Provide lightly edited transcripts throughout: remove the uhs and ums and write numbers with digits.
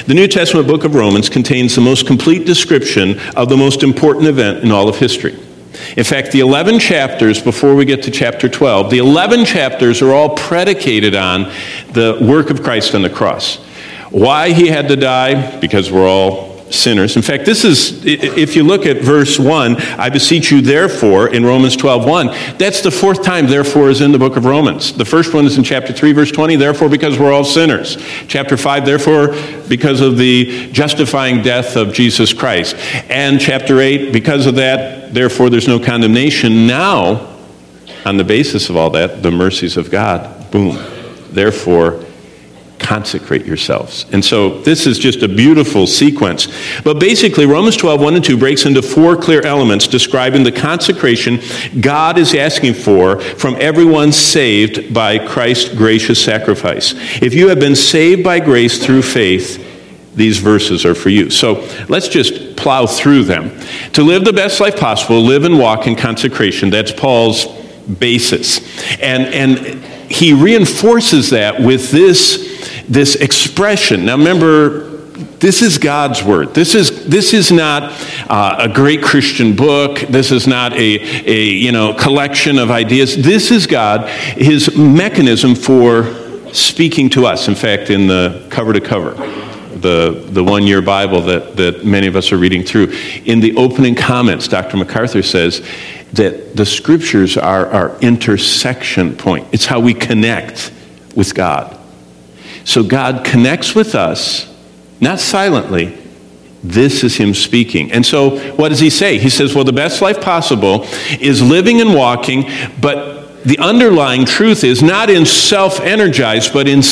The New Testament book of Romans contains the most complete description of the most important event in all of history. In fact, the 11 chapters, before we get to chapter 12, the 11 chapters are all predicated on the work of Christ on the cross. Why he had to die? Because we're all sinners. In fact, this is, if you look at verse 1, I beseech you therefore, in Romans 12:1, that's the fourth time therefore is in the book of Romans. The first one is in chapter 3, verse 20, therefore because we're all sinners. Chapter 5, therefore because of the justifying death of Jesus Christ. And chapter 8, because of that, therefore there's no condemnation. Now, on the basis of all that, the mercies of God, boom, therefore consecrate yourselves. And so this is just a beautiful sequence. But basically, Romans 12:1 and 2 breaks into four clear elements describing the consecration God is asking for from everyone saved by Christ's gracious sacrifice. If you have been saved by grace through faith, these verses are for you. So let's just plow through them. To live the best life possible, live and walk in consecration. That's Paul's basis. And he reinforces that with this expression. Now remember, this is God's word. This is not a great Christian book. This is not a collection of ideas. This is God, his mechanism for speaking to us. In fact, in the cover to cover, the one-year Bible that many of us are reading through, in the opening comments, Dr. MacArthur says that the scriptures are our intersection point. It's how we connect with God. So God connects with us, not silently. This is him speaking. And so what does he say? He says, well, the best life possible is living and walking, but the underlying truth is not in self-energized, but in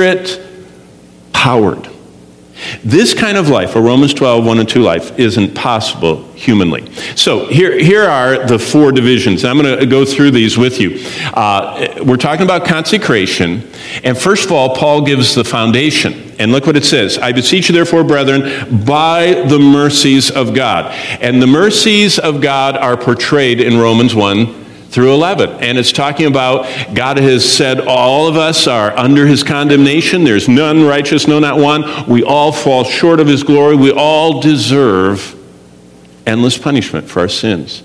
spirit-powered. This kind of life, a Romans 12:1 and 2 life, isn't possible humanly. So here are the four divisions. I'm going to go through these with you. We're talking about consecration. And first of all, Paul gives the foundation. And look what it says. I beseech you therefore, brethren, by the mercies of God. And the mercies of God are portrayed in Romans 1 through 11. And it's talking about God has said all of us are under his condemnation. There's none righteous, no, not one. We all fall short of his glory. We all deserve endless punishment for our sins.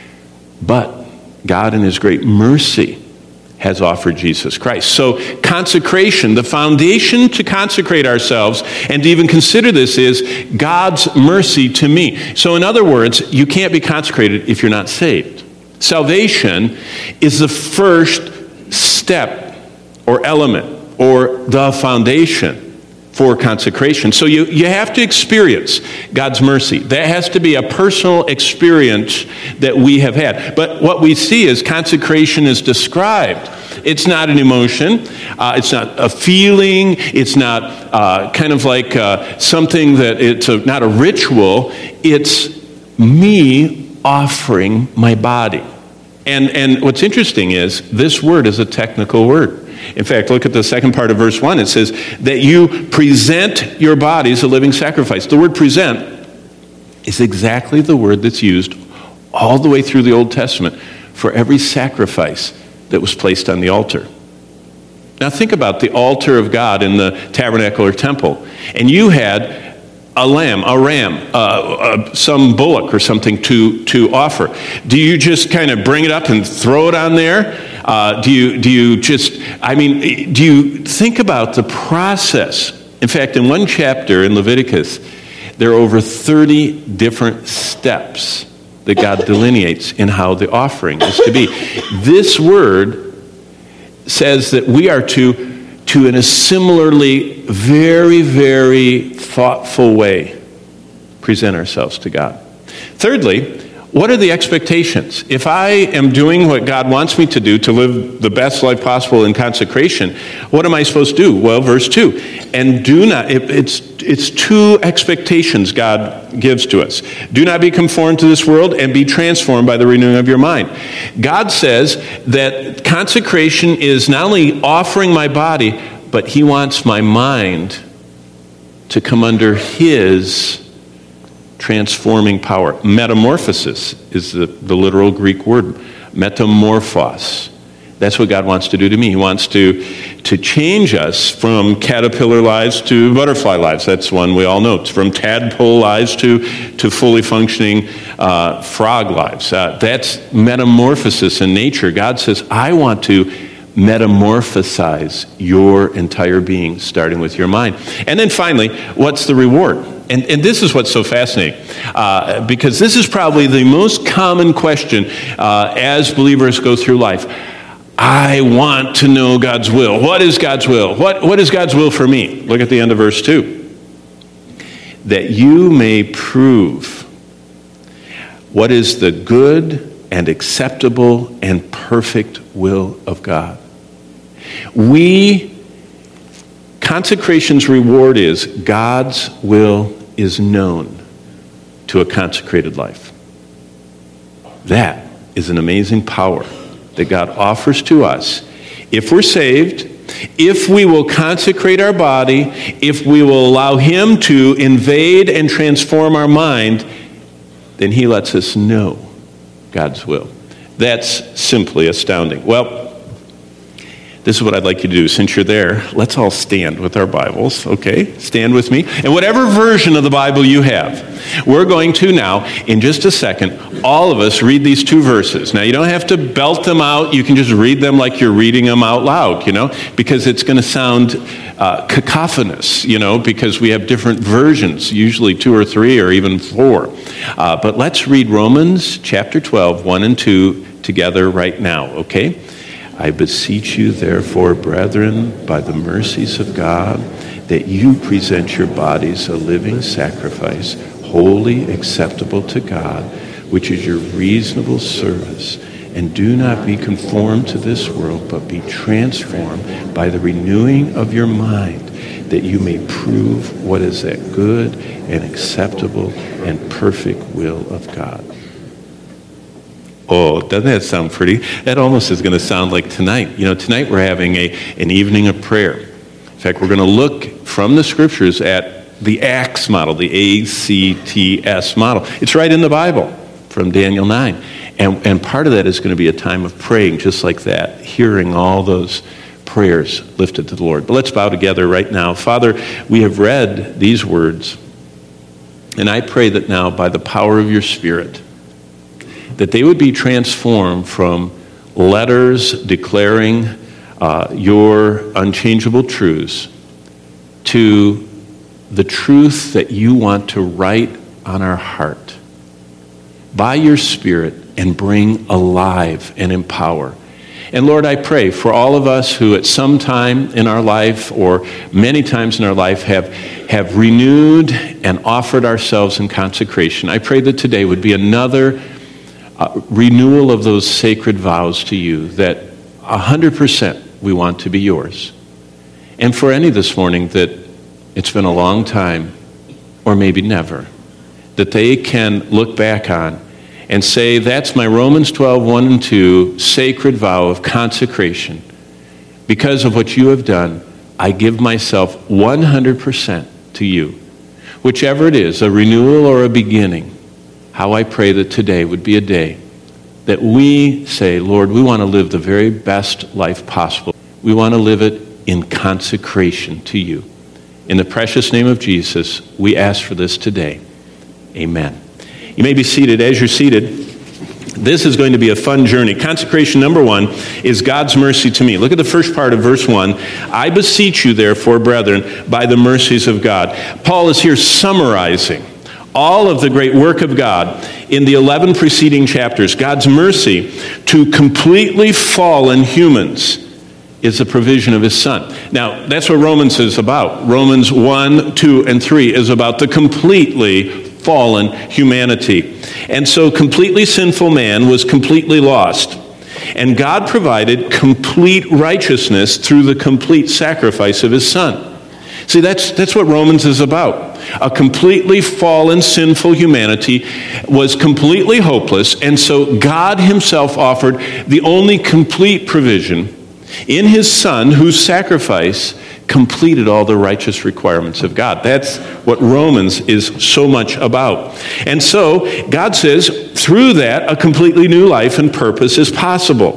But God in his great mercy has offered Jesus Christ. So consecration, the foundation to consecrate ourselves and to even consider this is God's mercy to me. So in other words, you can't be consecrated if you're not saved. Salvation is the first step or element or the foundation for consecration. So you have to experience God's mercy. That has to be a personal experience that we have had. But what we see is consecration is described. It's not an emotion. It's not a feeling. It's not kind of like something that it's not a ritual. It's me offering my body. And what's interesting is this word is a technical word. In fact, look at the second part of verse 1. It says that you present your bodies a living sacrifice. The word present is exactly the word that's used all the way through the Old Testament for every sacrifice that was placed on the altar. Now think about the altar of God in the tabernacle or temple. And you had a lamb, a ram, some bullock or something to offer. Do you just kind of bring it up and throw it on there? Do you think about the process? In fact, in one chapter in Leviticus, there are over 30 different steps that God delineates in how the offering is to be. This word says that we are to in a similarly very, very thoughtful way present ourselves to God. Thirdly, what are the expectations? If I am doing what God wants me to do to live the best life possible in consecration, what am I supposed to do? Well, verse 2, and do not, it's two expectations God gives to us. Do not be conformed to this world and be transformed by the renewing of your mind. God says that consecration is not only offering my body, but he wants my mind to come under his transforming power. Metamorphosis is the literal Greek word, metamorphos. That's what God wants to do to me. He wants to change us from caterpillar lives to butterfly lives. That's one we all know. It's from tadpole lives to fully functioning frog lives. That's metamorphosis in nature. God says, I want to metamorphosize your entire being, starting with your mind. And then finally, what's the reward? And this is what's so fascinating, because this is probably the most common question as believers go through life. I want to know God's will. What is God's will? What is God's will for me? Look at the end of verse 2. That you may prove what is the good and acceptable and perfect will of God. Consecration's reward is God's will is known to a consecrated life. That is an amazing power that God offers to us. If we're saved, if we will consecrate our body, if we will allow Him to invade and transform our mind, then He lets us know God's will. That's simply astounding. Well, this is what I'd like you to do. Since you're there, let's all stand with our Bibles, okay? Stand with me. And whatever version of the Bible you have, we're going to now, in just a second, all of us read these two verses. Now, you don't have to belt them out. You can just read them like you're reading them out loud, because it's going to sound cacophonous, because we have different versions, usually 2 or 3 or even 4. But let's read Romans chapter 12, 1 and 2 together right now, okay? I beseech you, therefore, brethren, by the mercies of God, that you present your bodies a living sacrifice, wholly acceptable to God, which is your reasonable service. And do not be conformed to this world, but be transformed by the renewing of your mind, that you may prove what is that good and acceptable and perfect will of God. Oh, doesn't that sound pretty? That almost is going to sound like tonight. Tonight we're having an evening of prayer. In fact, we're going to look from the scriptures at the ACTS model, the ACTS model. It's right in the Bible from Daniel 9. And part of that is going to be a time of praying just like that, hearing all those prayers lifted to the Lord. But let's bow together right now. Father, we have read these words, and I pray that now by the power of your Spirit, that they would be transformed from letters declaring your unchangeable truths to the truth that you want to write on our heart by your Spirit and bring alive and empower. And Lord, I pray for all of us who at some time in our life or many times in our life have renewed and offered ourselves in consecration. I pray that today would be another renewal of those sacred vows to you, that 100% we want to be yours. And for any this morning that it's been a long time, or maybe never, that they can look back on and say, that's my Romans 12, 1 and 2 sacred vow of consecration. Because of what you have done, I give myself 100% to you. Whichever it is, a renewal or a beginning, how I pray that today would be a day that we say, Lord, we want to live the very best life possible. We want to live it in consecration to you. In the precious name of Jesus, we ask for this today. Amen. You may be seated. As you're seated, this is going to be a fun journey. Consecration number 1 is God's mercy to me. Look at the first part of verse 1. I beseech you, therefore, brethren, by the mercies of God. Paul is here summarizing all of the great work of God in the 11 preceding chapters. God's mercy to completely fallen humans is the provision of his Son. Now, that's what Romans is about. Romans 1, 2, and 3 is about the completely fallen humanity. And so completely sinful man was completely lost. And God provided complete righteousness through the complete sacrifice of his Son. See, that's what Romans is about. A completely fallen, sinful humanity was completely hopeless, and so God himself offered the only complete provision in his Son, whose sacrifice completed all the righteous requirements of God. That's what Romans is so much about. And so God says, through that, a completely new life and purpose is possible.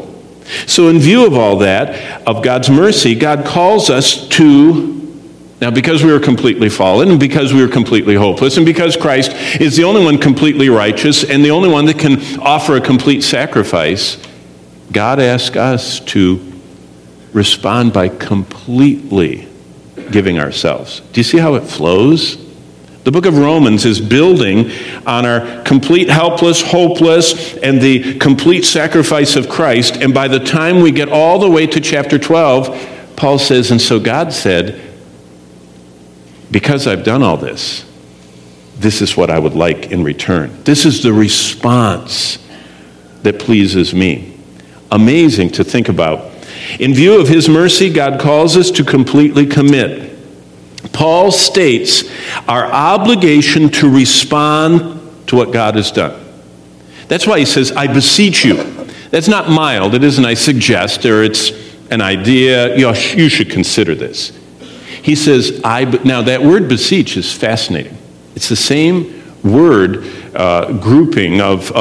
So in view of all that, of God's mercy, God calls us to, now because we were completely fallen, and because we were completely hopeless, and because Christ is the only one completely righteous, and the only one that can offer a complete sacrifice, God asks us to respond by completely giving ourselves. Do you see how it flows? The book of Romans is building on our complete helpless, hopeless, and the complete sacrifice of Christ. And by the time we get all the way to chapter 12, Paul says, and so God said, because I've done all this, this is what I would like in return. This is the response that pleases me. Amazing to think about. In view of his mercy, God calls us to completely commit. Paul states our obligation to respond to what God has done. That's why he says, I beseech you. That's not mild. It isn't I suggest, or it's an idea. You should consider this. He says, now that word beseech is fascinating. It's the same word grouping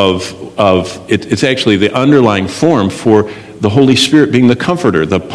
it's actually the underlying form for the Holy Spirit being the comforter, the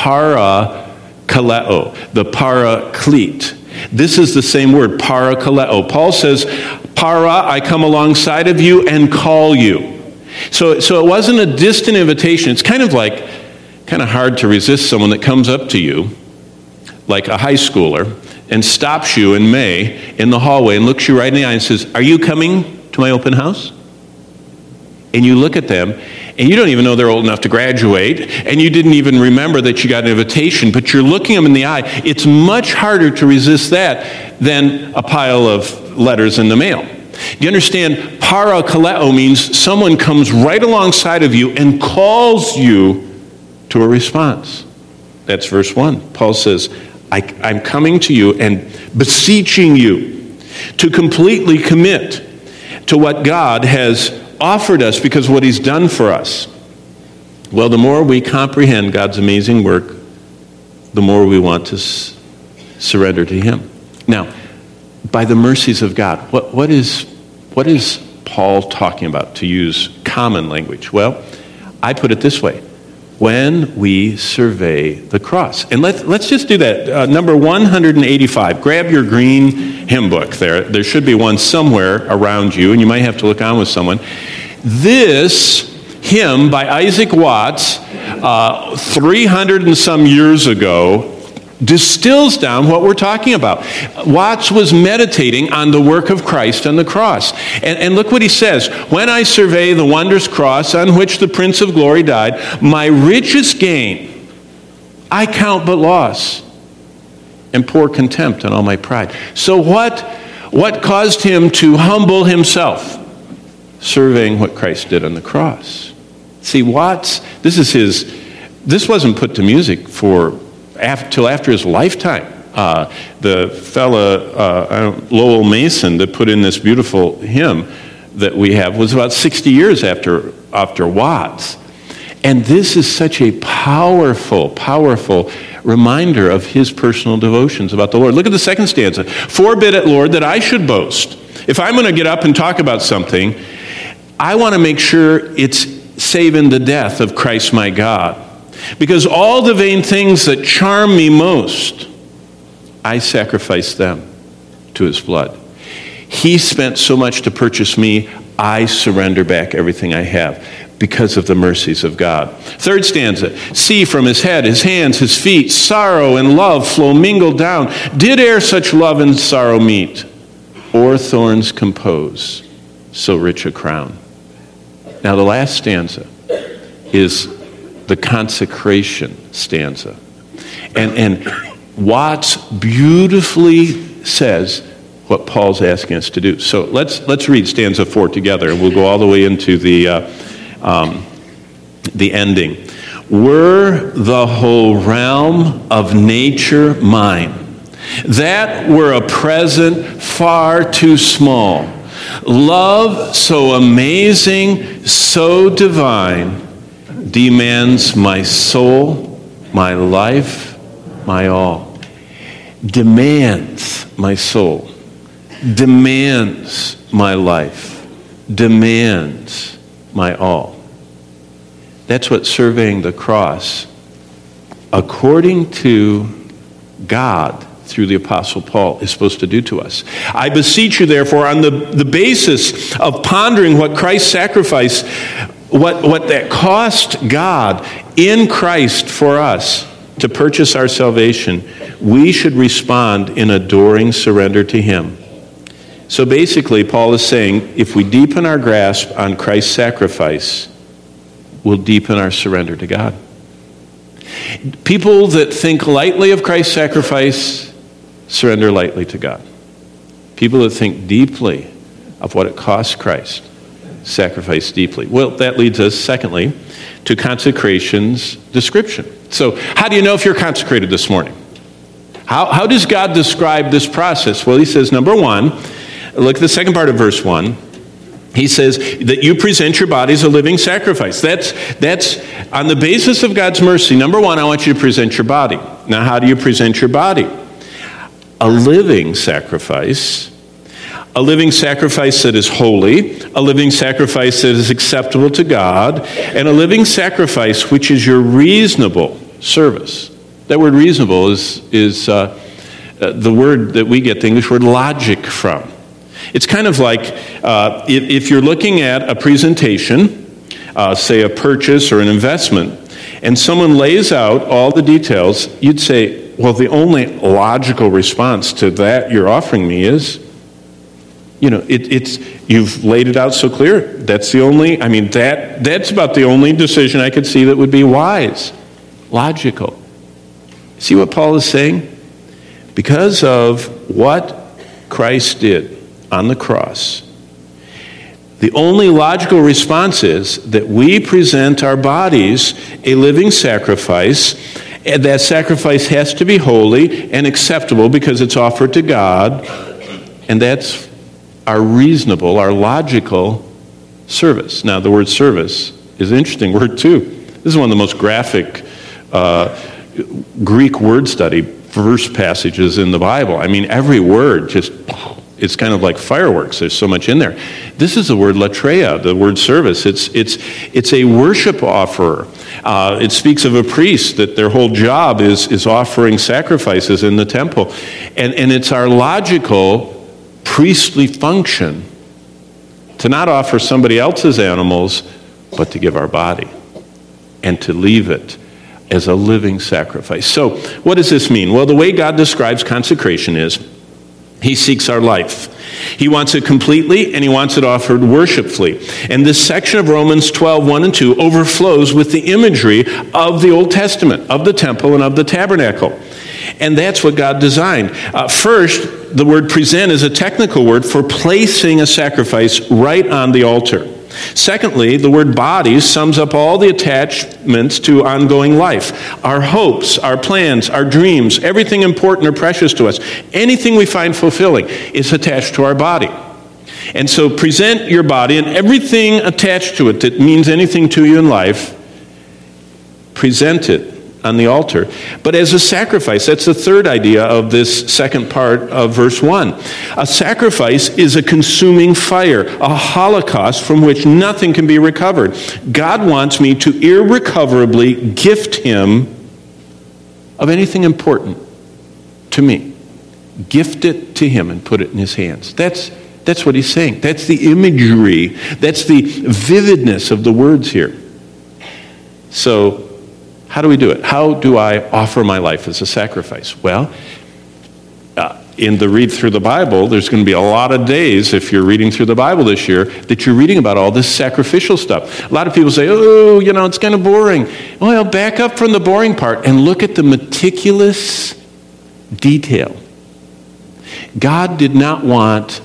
parakaleo, the paraclete. This is the same word, parakaleo. Paul says, para, I come alongside of you and call you. So it wasn't a distant invitation. It's kind of hard to resist someone that comes up to you, like a high schooler, and stops you in May in the hallway and looks you right in the eye and says, are you coming to my open house? And you look at them, and you don't even know they're old enough to graduate, and you didn't even remember that you got an invitation, but you're looking them in the eye. It's much harder to resist that than a pile of letters in the mail. Do you understand? Parakaleo means someone comes right alongside of you and calls you to a response. That's verse 1. Paul says, I'm coming to you and beseeching you to completely commit to what God has offered us because of what he's done for us. Well, the more we comprehend God's amazing work, the more we want to surrender to him. Now, by the mercies of God, what is Paul talking about, to use common language? Well, I put it this way. When we survey the cross. And let's just do that. Number 185. Grab your green hymn book there. There should be one somewhere around you, and you might have to look on with someone. This hymn by Isaac Watts, 300 and some years ago, distills down what we're talking about. Watts was meditating on the work of Christ on the cross. And look what he says. When I survey the wondrous cross on which the Prince of Glory died, my richest gain I count but loss and pour contempt on all my pride. So what caused him to humble himself? Surveying what Christ did on the cross. See, Watts, this wasn't put to music till after his lifetime. The fella, Lowell Mason, that put in this beautiful hymn that we have was about 60 years after Watts. And this is such a powerful, powerful reminder of his personal devotions about the Lord. Look at the second stanza. Forbid it, Lord, that I should boast. If I'm going to get up and talk about something, I want to make sure it's saving the death of Christ my God. Because all the vain things that charm me most, I sacrifice them to his blood. He spent so much to purchase me, I surrender back everything I have because of the mercies of God. Third stanza, see from his head, his hands, his feet, sorrow and love flow mingled down. Did e'er such love and sorrow meet, or thorns compose so rich a crown? Now the last stanza is the consecration stanza. And Watts beautifully says what Paul's asking us to do. So let's read stanza 4 together, and we'll go all the way into the ending. Were the whole realm of nature mine, that were a present far too small. Love so amazing, so divine, demands my soul, my life, my all. Demands my soul, demands my life, demands my all. That's what surveying the cross, according to God, through the Apostle Paul, is supposed to do to us. I beseech you, therefore, on the basis of pondering what Christ's sacrifice, what that cost God in Christ for us to purchase our salvation, we should respond in adoring surrender to Him. So basically, Paul is saying, if we deepen our grasp on Christ's sacrifice, we'll deepen our surrender to God. People that think lightly of Christ's sacrifice surrender lightly to God. People that think deeply of what it costs Christ sacrifice deeply. Well, that leads us, secondly, to consecration's description. So, how do you know if you're consecrated this morning? How does God describe this process? Well, He says, number one, look at the second part of verse 1. He says that you present your body as a living sacrifice. That's on the basis of God's mercy. Number one, I want you to present your body. Now, how do you present your body? A living sacrifice. A living sacrifice that is holy, a living sacrifice that is acceptable to God, and a living sacrifice which is your reasonable service. That word reasonable is the word that we get the English word logic from. It's kind of like if you're looking at a presentation, say a purchase or an investment, and someone lays out all the details, you'd say, well, the only logical response to that you're offering me is, you've laid it out so clear. That's the only, that's about the only decision I could see that would be wise, logical. See what Paul is saying? Because of what Christ did on the cross, the only logical response is that we present our bodies a living sacrifice, and that sacrifice has to be holy and acceptable because it's offered to God, and that's our reasonable, our logical service. Now, the word service is an interesting word too. This is one of the most graphic Greek word study verse passages in the Bible. I mean, every word it's kind of like fireworks. There's so much in there. This is the word latreia, the word service. It's a worship offerer. It speaks of a priest that their whole job is offering sacrifices in the temple. And it's our logical priestly function to not offer somebody else's animals, but to give our body and to leave it as a living sacrifice. So what does this mean? Well, the way God describes consecration is He seeks our life. He wants it completely, and He wants it offered worshipfully. And this section of Romans 12, 1 and 2 overflows with the imagery of the Old Testament, of the temple and of the tabernacle. And that's what God designed. First, the word present is a technical word for placing a sacrifice right on the altar. Secondly, the word body sums up all the attachments to ongoing life. Our hopes, our plans, our dreams, everything important or precious to us, anything we find fulfilling is attached to our body. And so present your body and everything attached to it that means anything to you in life, present it on the altar. But as a sacrifice, that's the third idea of this second part of verse 1. A sacrifice is a consuming fire, a holocaust from which nothing can be recovered. God wants me to irrecoverably gift Him of anything important to me. Gift it to Him and put it in His hands. That's what He's saying. That's the imagery. That's the vividness of the words here. So, how do we do it? How do I offer my life as a sacrifice? Well, in the read through the Bible, there's going to be a lot of days, if you're reading through the Bible this year, that you're reading about all this sacrificial stuff. A lot of people say, oh, it's kind of boring. Well, back up from the boring part and look at the meticulous detail. God did not want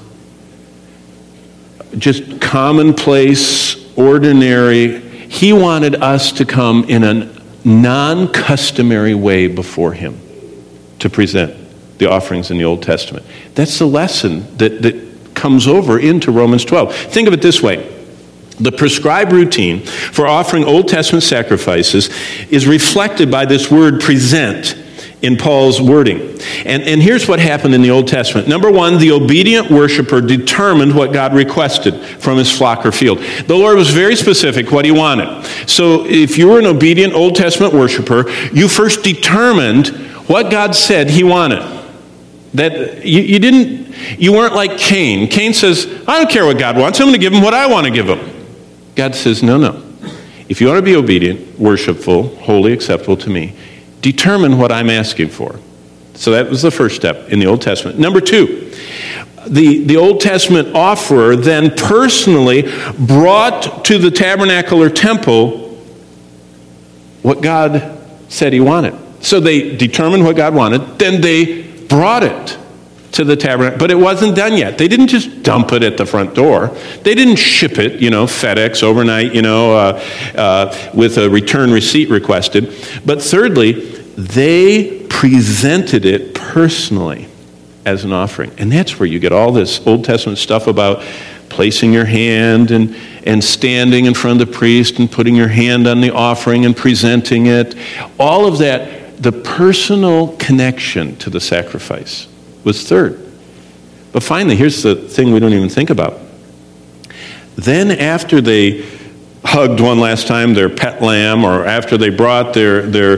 just commonplace, ordinary. He wanted us to come in a non-customary way before Him to present the offerings in the Old Testament. That's the lesson that comes over into Romans 12. Think of it this way. The prescribed routine for offering Old Testament sacrifices is reflected by this word present in Paul's wording. And here's what happened in the Old Testament. Number one, the obedient worshiper determined what God requested from his flock or field. The Lord was very specific what he wanted. So if you were an obedient Old Testament worshiper, you first determined what God said he wanted. That you weren't like Cain. Cain says, I don't care what God wants. I'm going to give him what I want to give him. God says, no. If you want to be obedient, worshipful, holy, acceptable to me, determine what I'm asking for. So that was the first step in the Old Testament. Number two, the Old Testament offerer then personally brought to the tabernacle or temple what God said he wanted. So they determined what God wanted, then they brought it to the tabernacle. But it wasn't done yet. They didn't just dump it at the front door. They didn't ship it, FedEx overnight, with a return receipt requested. But thirdly, they presented it personally as an offering. And that's where you get all this Old Testament stuff about placing your hand and standing in front of the priest and putting your hand on the offering and presenting it. All of that, the personal connection to the sacrifice was third. But finally, here's the thing we don't even think about. Then after they hugged one last time their pet lamb, or after they brought their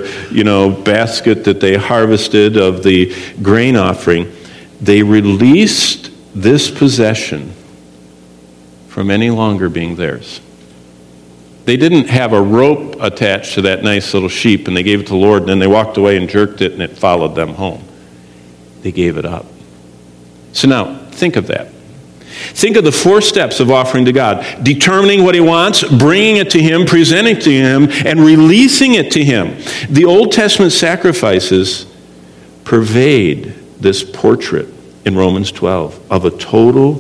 basket that they harvested of the grain offering, they released this possession from any longer being theirs. They didn't have a rope attached to that nice little sheep and they gave it to the Lord and then they walked away and jerked it and it followed them home. They gave it up. So now, think of that. Think of the 4 steps of offering to God. Determining what he wants, bringing it to him, presenting it to him, and releasing it to him. The Old Testament sacrifices pervade this portrait in Romans 12 of a total,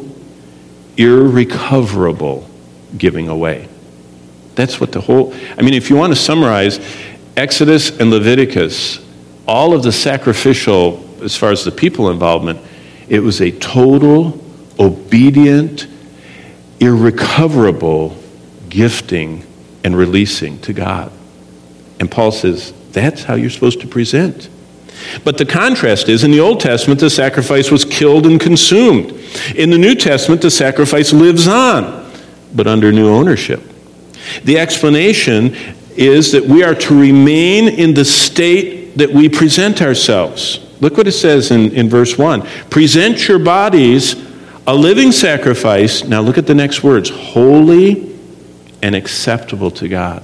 irrecoverable giving away. That's what if you want to summarize Exodus and Leviticus, all of the sacrificial, as far as the people involvement, it was a total, obedient, irrecoverable gifting and releasing to God. And Paul says, that's how you're supposed to present. But the contrast is, in the Old Testament, the sacrifice was killed and consumed. In the New Testament, the sacrifice lives on, but under new ownership. The explanation is that we are to remain in the state that we present ourselves. Look what it says in verse 1. Present your bodies a living sacrifice. Now look at the next words. Holy and acceptable to God.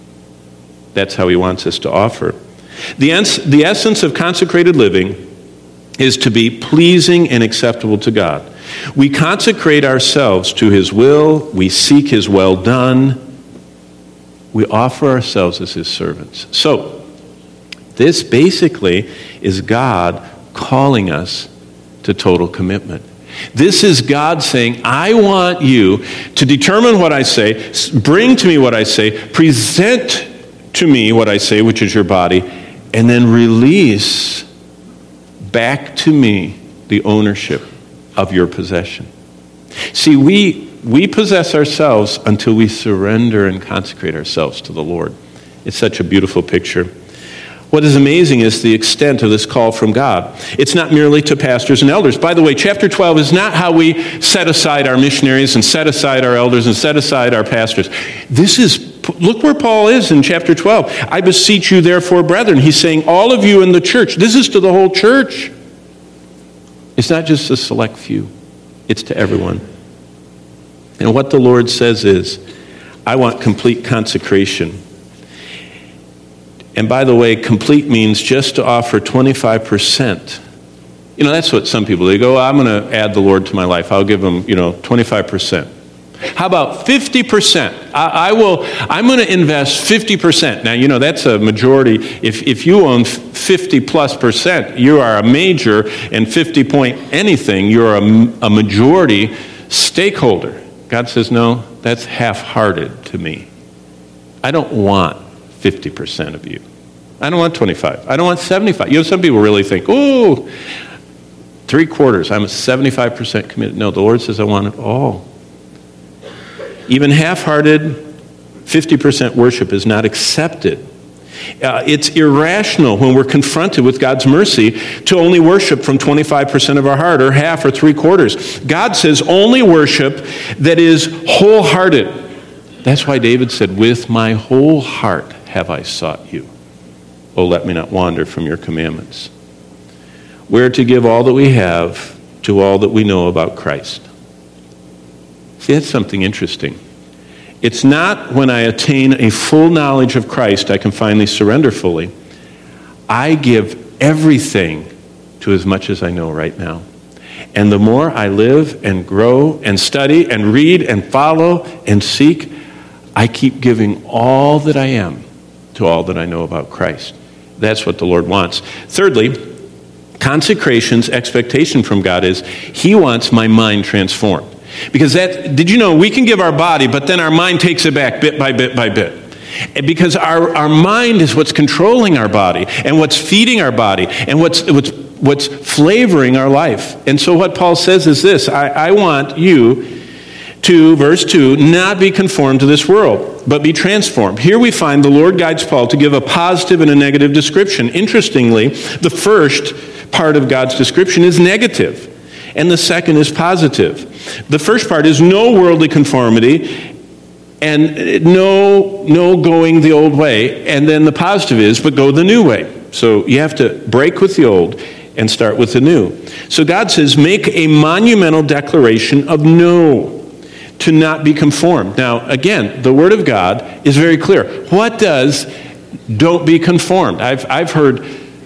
That's how he wants us to offer. The essence of consecrated living is to be pleasing and acceptable to God. We consecrate ourselves to his will. We seek his well done. We offer ourselves as his servants. So, this basically is God calling us to total commitment. This is God saying, I want you to determine what I say, bring to me what I say, present to me what I say, which is your body, and then release back to me the ownership of your possession. See, we possess ourselves until we surrender and consecrate ourselves to the Lord. It's such a beautiful picture. What is amazing is the extent of this call from God. It's not merely to pastors and elders. By the way, chapter 12 is not how we set aside our missionaries and set aside our elders and set aside our pastors. Look where Paul is in chapter 12. I beseech you therefore, brethren. He's saying all of you in the church. This is to the whole church. It's not just a select few. It's to everyone. And what the Lord says is, I want complete consecration. And by the way, complete means just to offer 25%. That's what some people, they go, I'm going to add the Lord to my life. I'll give him, 25%. How about 50%? I'm going to invest 50%. Now, that's a majority. If you own 50+%, you are a major, and 50 point anything, you're a majority stakeholder. God says, no, that's half-hearted to me. I don't want 50% of you. I don't want 25. I don't want 75. Some people really think, 3/4. I'm 75% committed. No, the Lord says I want it all. Even half-hearted, 50% worship is not accepted. It's irrational when we're confronted with God's mercy to only worship from 25% of our heart or half or three-quarters. God says only worship that is wholehearted. That's why David said, with my whole heart have I sought you. Oh, let me not wander from your commandments. We're to give all that we have to all that we know about Christ. See, that's something interesting. It's not when I attain a full knowledge of Christ I can finally surrender fully. I give everything to as much as I know right now. And the more I live and grow and study and read and follow and seek, I keep giving all that I am to all that I know about Christ. That's what the Lord wants. Thirdly, consecration's expectation from God is He wants my mind transformed. Because did you know, we can give our body, but then our mind takes it back bit by bit by bit. And because our mind is what's controlling our body and what's feeding our body and what's flavoring our life. And so what Paul says is this, I want you to, verse 2, not be conformed to this world, but be transformed. Here we find the Lord guides Paul to give a positive and a negative description. Interestingly, the first part of God's description is negative, and the second is positive. The first part is no worldly conformity and no going the old way. And then the positive is, but go the new way. So you have to break with the old and start with the new. So God says, make a monumental declaration of no, to not be conformed. Now, again, the Word of God is very clear. What does don't be conformed? I've heard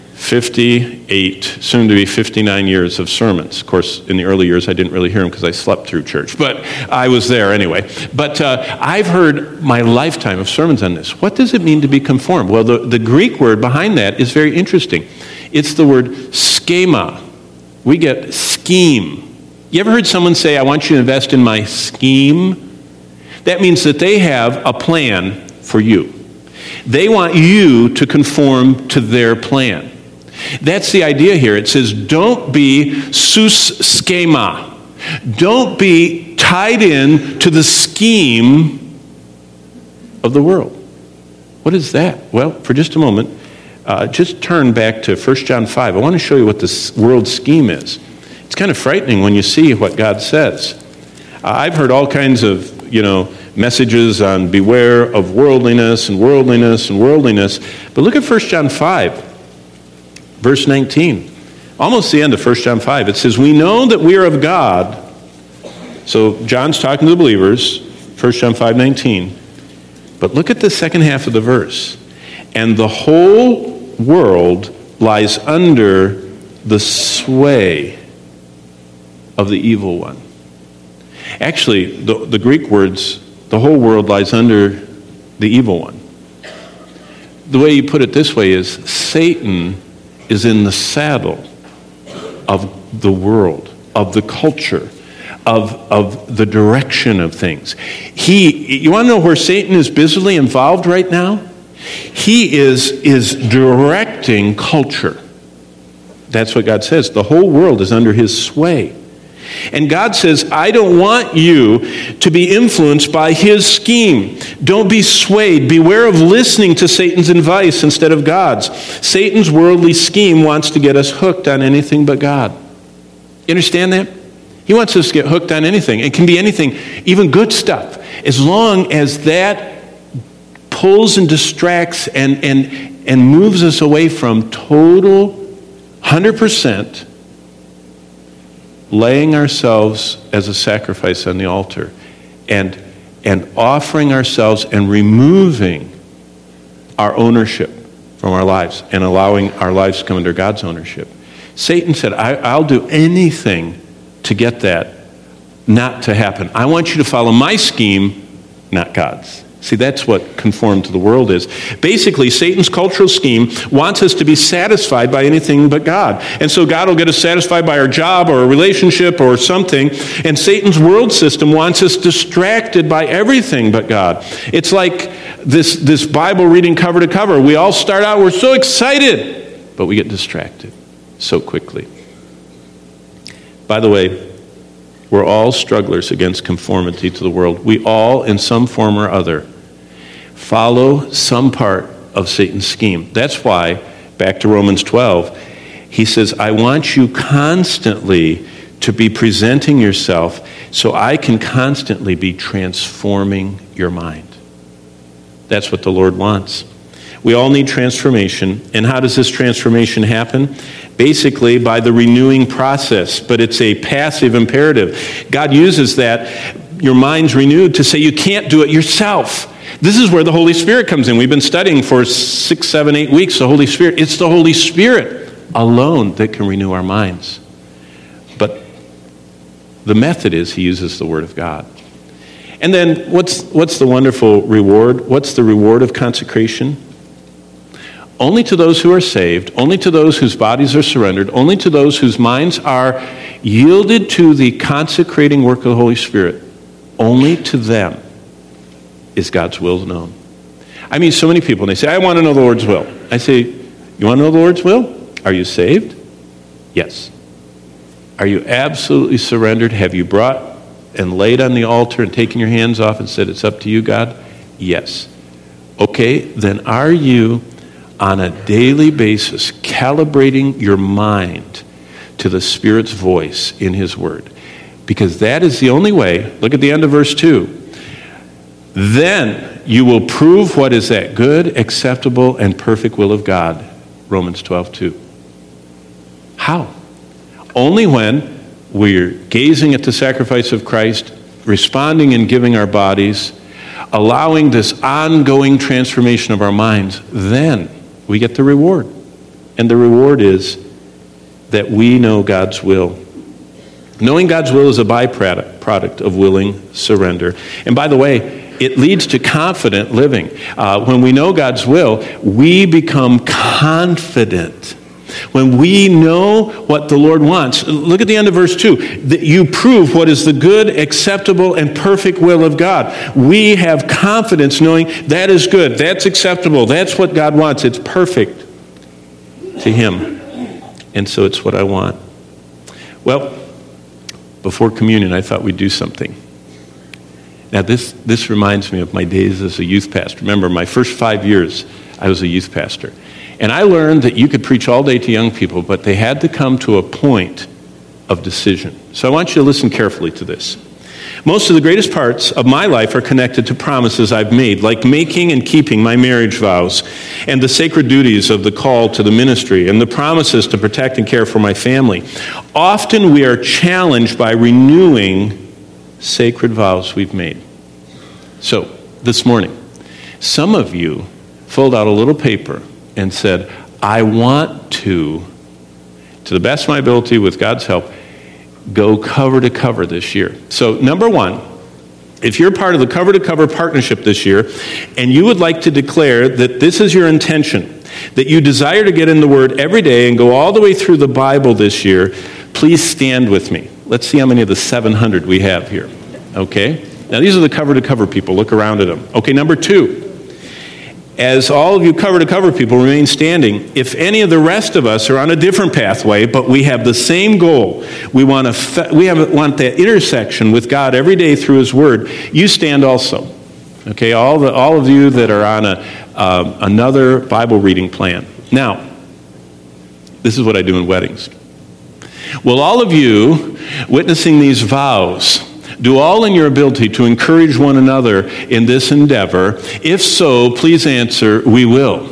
58, soon to be 59 years of sermons. Of course, in the early years, I didn't really hear them because I slept through church, but I was there anyway. But I've heard my lifetime of sermons on this. What does it mean to be conformed? Well, the Greek word behind that is very interesting. It's the word schema. We get scheme. You ever heard someone say, I want you to invest in my scheme? That means that they have a plan for you. They want you to conform to their plan. That's the idea here. It says, don't be sus schema. Don't be tied in to the scheme of the world. What is that? Well, for just a moment, just turn back to 1 John 5. I want to show you what this world scheme is. It's kind of frightening when you see what God says. I've heard all kinds of, messages on beware of worldliness and worldliness and worldliness. But look at 1 John 5, verse 19. Almost the end of 1 John 5. It says, we know that we are of God. So John's talking to the believers, 1 John 5:19. But look at the second half of the verse. And the whole world lies under the sway of the evil one. Actually, the Greek words, the whole world lies under the evil one. The way you put it this way is, Satan is in the saddle of the world, of the culture, of the direction of things. You want to know where Satan is busily involved right now? He is directing culture. That's what God says. The whole world is under his sway. And God says, I don't want you to be influenced by his scheme. Don't be swayed. Beware of listening to Satan's advice instead of God's. Satan's worldly scheme wants to get us hooked on anything but God. You understand that? He wants us to get hooked on anything. It can be anything, even good stuff, as long as that pulls and distracts and moves us away from total 100% laying ourselves as a sacrifice on the altar and offering ourselves and removing our ownership from our lives and allowing our lives to come under God's ownership. Satan said, I'll do anything to get that not to happen. I want you to follow my scheme, not God's. See, that's what conformed to the world is. Basically, Satan's cultural scheme wants us to be satisfied by anything but God. And so God will get us satisfied by our job or a relationship or something. And Satan's world system wants us distracted by everything but God. It's like this Bible reading cover to cover. We all start out, we're so excited, but we get distracted so quickly. By the way, we're all strugglers against conformity to the world. We all, in some form or other, follow some part of Satan's scheme. That's why, back to Romans 12, he says, I want you constantly to be presenting yourself so I can constantly be transforming your mind. That's what the Lord wants. We all need transformation. And how does this transformation happen? Basically, by the renewing process. But it's a passive imperative. God uses that, your mind's renewed, to say you can't do it yourself. This is where the Holy Spirit comes in. We've been studying for 6, 7, 8 weeks the Holy Spirit. It's the Holy Spirit alone that can renew our minds. But the method is he uses the Word of God. And then what's the wonderful reward? What's the reward of consecration? Only to those who are saved, only to those whose bodies are surrendered, only to those whose minds are yielded to the consecrating work of the Holy Spirit, only to them is God's will known. I mean, so many people, and they say, I want to know the Lord's will. I say, you want to know the Lord's will? Are you saved? Yes. Are you absolutely surrendered? Have you brought and laid on the altar and taken your hands off and said, it's up to you, God? Yes. Okay, then are you on a daily basis calibrating your mind to the Spirit's voice in His Word? Because that is the only way. Look at the end of verse 2. Then you will prove what is that good, acceptable, and perfect will of God. Romans 12:2. How? Only when we're gazing at the sacrifice of Christ, responding and giving our bodies, allowing this ongoing transformation of our minds, then we get the reward. And the reward is that we know God's will. Knowing God's will is a byproduct of willing surrender. And by the way, it leads to confident living. When we know God's will, we become confident. When we know what the Lord wants, look at the end of verse 2, that you prove what is the good, acceptable, and perfect will of God. We have confidence knowing that is good, that's acceptable, that's what God wants, it's perfect to Him. And so it's what I want. Well, before communion, I thought we'd do something. Now, this reminds me of my days as a youth pastor. Remember, my first 5 years, I was a youth pastor. And I learned that you could preach all day to young people, but they had to come to a point of decision. So I want you to listen carefully to this. Most of the greatest parts of my life are connected to promises I've made, like making and keeping my marriage vows, and the sacred duties of the call to the ministry, and the promises to protect and care for my family. Often we are challenged by renewing sacred vows we've made. So, this morning, some of you filled out a little paper and said, I want to the best of my ability, with God's help, go cover to cover this year. So, number one, if you're part of the Cover to Cover partnership this year, and you would like to declare that this is your intention, that you desire to get in the Word every day and go all the way through the Bible this year, please stand with me. Let's see how many of the 700 we have here. Okay? Now, these are the Cover to Cover people. Look around at them. Okay, number two. As all of you Cover to Cover people remain standing, if any of the rest of us are on a different pathway, but we have the same goal, we want that intersection with God every day through His Word, you stand also. Okay, all of you that are on another Bible reading plan. Now, this is what I do in weddings. Will all of you witnessing these vows do all in your ability to encourage one another in this endeavor? If so, please answer, we will.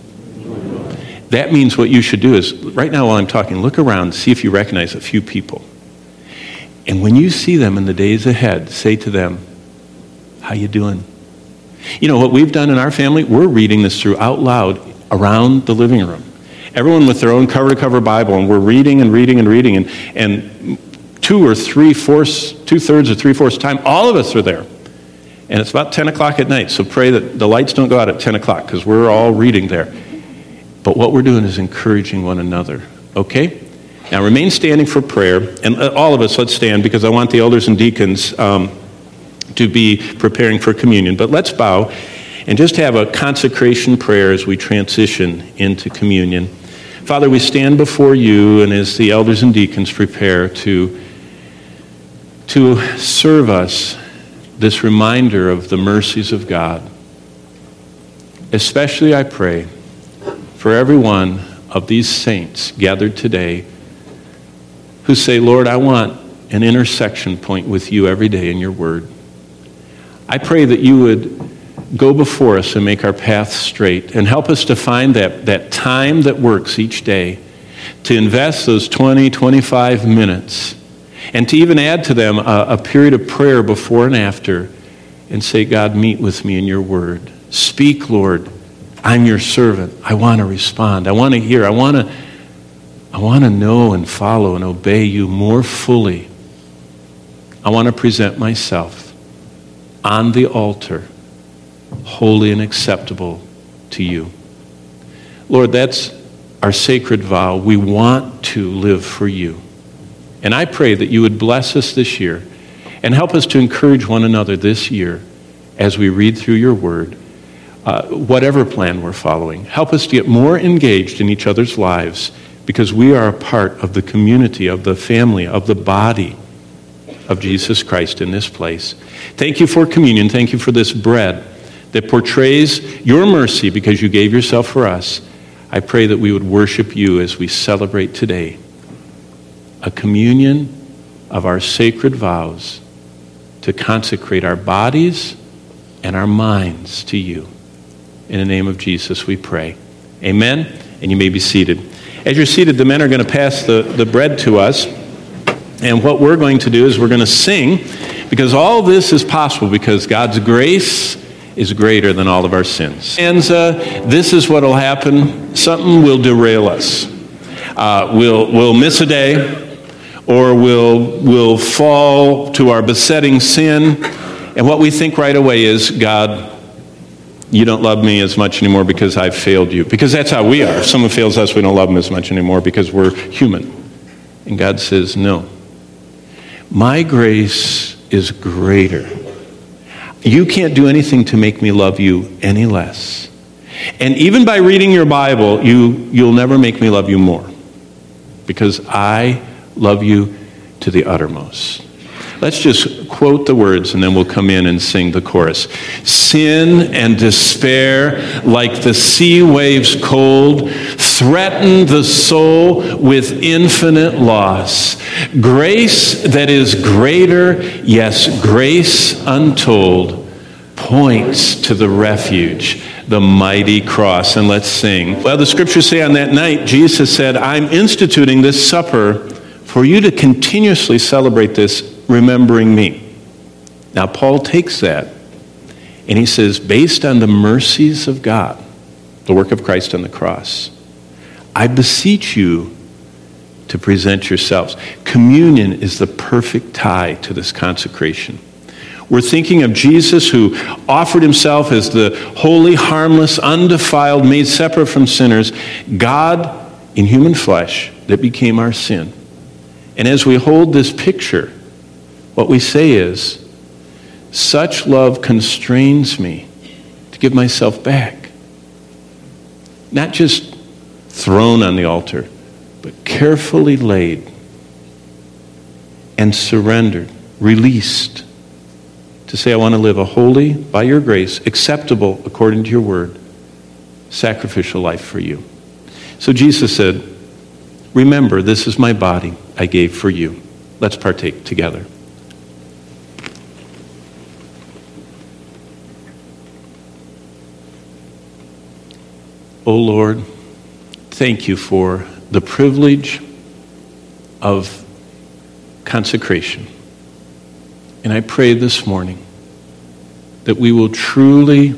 That means what you should do is, right now while I'm talking, look around, see if you recognize a few people. And when you see them in the days ahead, say to them, how you doing? You know, what we've done in our family, we're reading this through out loud around the living room. Everyone with their own cover-to-cover Bible, and we're reading and reading and reading, and 2 or 3/4, 2/3 or 3/4 time, all of us are there. And it's about 10 o'clock at night, so pray that the lights don't go out at 10 o'clock, because we're all reading there. But what we're doing is encouraging one another, okay? Now remain standing for prayer, and all of us, let's stand, because I want the elders and deacons to be preparing for communion. But let's bow and just have a consecration prayer as we transition into communion. Father, we stand before you, and as the elders and deacons prepare to serve us this reminder of the mercies of God. Especially I pray for every one of these saints gathered today who say, Lord, I want an intersection point with you every day in your word. I pray that you would go before us and make our path straight and help us to find that time that works each day to invest those 20, 25 minutes and to even add to them a period of prayer before and after and say, God, meet with me in your word. Speak, Lord. I'm your servant. I want to respond. I want to hear. I want to know and follow and obey you more fully. I want to present myself on the altar, holy and acceptable to you. Lord, that's our sacred vow. We want to live for you. And I pray that you would bless us this year and help us to encourage one another this year as we read through your word, whatever plan we're following. Help us to get more engaged in each other's lives because we are a part of the community, of the family, of the body of Jesus Christ in this place. Thank you for communion. Thank you for this bread that portrays your mercy because you gave yourself for us. I pray that we would worship you as we celebrate today a communion of our sacred vows to consecrate our bodies and our minds to you. In the name of Jesus we pray. Amen. And you may be seated. As you're seated, the men are going to pass the bread to us. And what we're going to do is we're going to sing, because all this is possible because God's grace is greater than all of our sins. And this is what will happen. Something will derail us. We'll miss a day, or we'll fall to our besetting sin. And what we think right away is, God, you don't love me as much anymore because I've failed you. Because that's how we are. If someone fails us, we don't love them as much anymore because we're human. And God says, no. My grace is greater. You can't do anything to make me love you any less. And even by reading your Bible, you'll never make me love you more. Because I love you to the uttermost. Let's just quote the words and then we'll come in and sing the chorus. Sin and despair, like the sea waves cold, threaten the soul with infinite loss. Grace that is greater, yes, grace untold, points to the refuge, the mighty cross. And let's sing. Well, the scriptures say on that night, Jesus said, I'm instituting this supper for you to continuously celebrate this, remembering me. Now, Paul takes that and he says, based on the mercies of God, the work of Christ on the cross, I beseech you to present yourselves. Communion is the perfect tie to this consecration. We're thinking of Jesus who offered himself as the holy, harmless, undefiled, made separate from sinners, God in human flesh that became our sin. And as we hold this picture, what we say is, such love constrains me to give myself back. Not just thrown on the altar, but carefully laid and surrendered, released, to say, I want to live a holy, by your grace, acceptable according to your word, sacrificial life for you. So Jesus said, remember, this is my body I gave for you. Let's partake together. O Lord, thank you for the privilege of consecration. And I pray this morning that we will truly,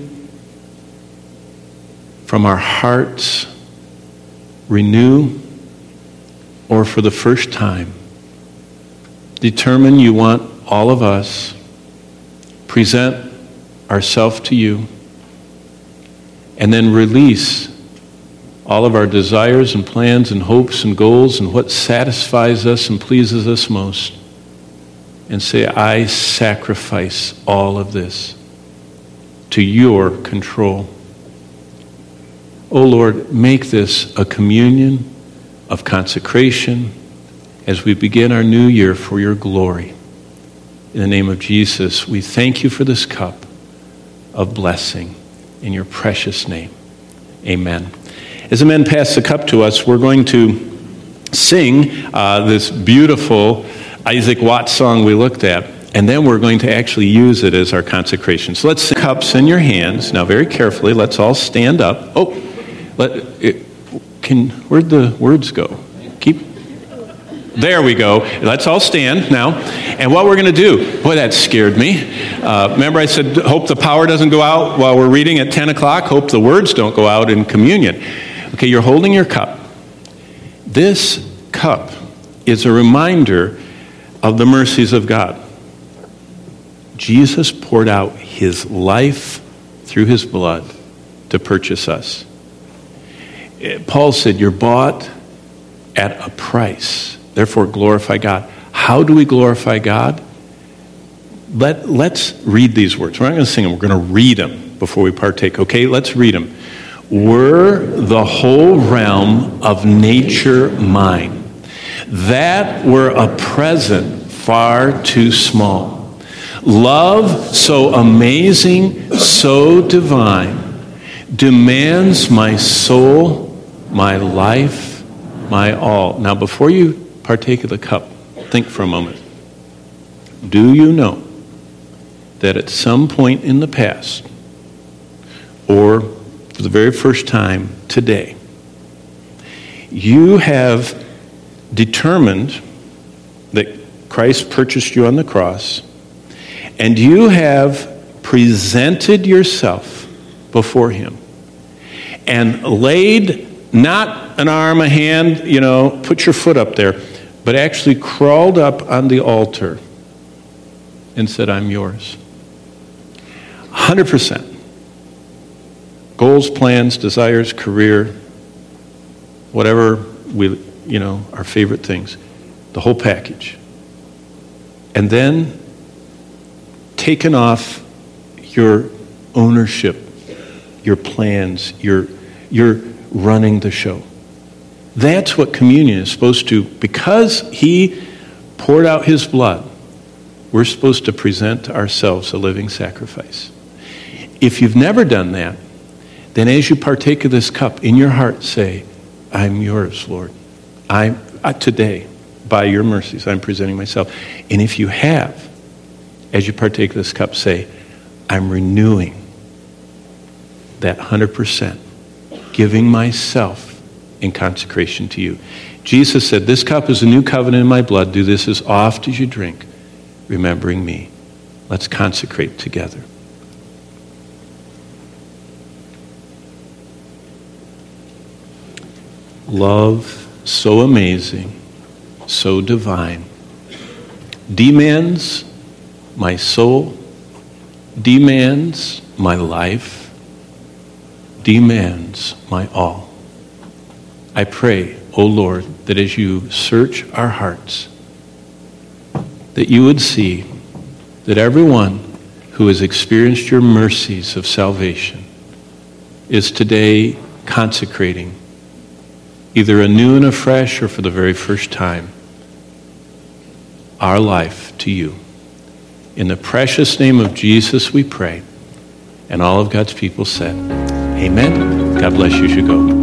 from our hearts, renew, or for the first time, determine you want all of us, present ourselves to you, and then release all of our desires and plans and hopes and goals and what satisfies us and pleases us most, and say, I sacrifice all of this to your control. Oh Lord, make this a communion of consecration as we begin our new year for your glory. In the name of Jesus, we thank you for this cup of blessing. In your precious name, amen. As the men pass the cup to us, we're going to sing this beautiful Isaac Watts song we looked at, and then we're going to actually use it as our consecration. So let's sing cups in your hands. Now very carefully, let's all stand up. Where'd the words go? There we go. Let's all stand now. And what we're going to do, boy, that scared me. Remember I said, hope the power doesn't go out while we're reading at 10 o'clock. Hope the words don't go out in communion. Okay, you're holding your cup. This cup is a reminder of the mercies of God. Jesus poured out his life through his blood to purchase us. Paul said, you're bought at a price. Therefore, glorify God. How do we glorify God? Let's read these words. We're not going to sing them. We're going to read them before we partake. Okay, let's read them. Were the whole realm of nature mine, that were a present far too small. Love so amazing, so divine, demands my soul, my life, my all. Now, before you partake of the cup, think for a moment. Do you know that at some point in the past, or for the very first time today, you have determined that Christ purchased you on the cross, and you have presented yourself before him and laid not an arm, a hand, put your foot up there, but actually crawled up on the altar and said, I'm yours. 100%. Goals, plans, desires, career, whatever our favorite things, the whole package. And then taken off your ownership, your plans, you're running the show. That's what communion is supposed to, because he poured out his blood, we're supposed to present ourselves a living sacrifice. If you've never done that, then as you partake of this cup, in your heart say, I'm yours, Lord. Today, by your mercies, I'm presenting myself. And if you have, as you partake of this cup, say, I'm renewing that 100%, giving myself in consecration to you. Jesus said, this cup is a new covenant in my blood. Do this as oft as you drink, remembering me. Let's consecrate together. Love so amazing, so divine, demands my soul, demands my life, demands my all. I pray, O Lord, that as you search our hearts, that you would see that everyone who has experienced your mercies of salvation is today consecrating, either anew and afresh or for the very first time, our life to you. In the precious name of Jesus we pray. And all of God's people said, amen. God bless you. You should go.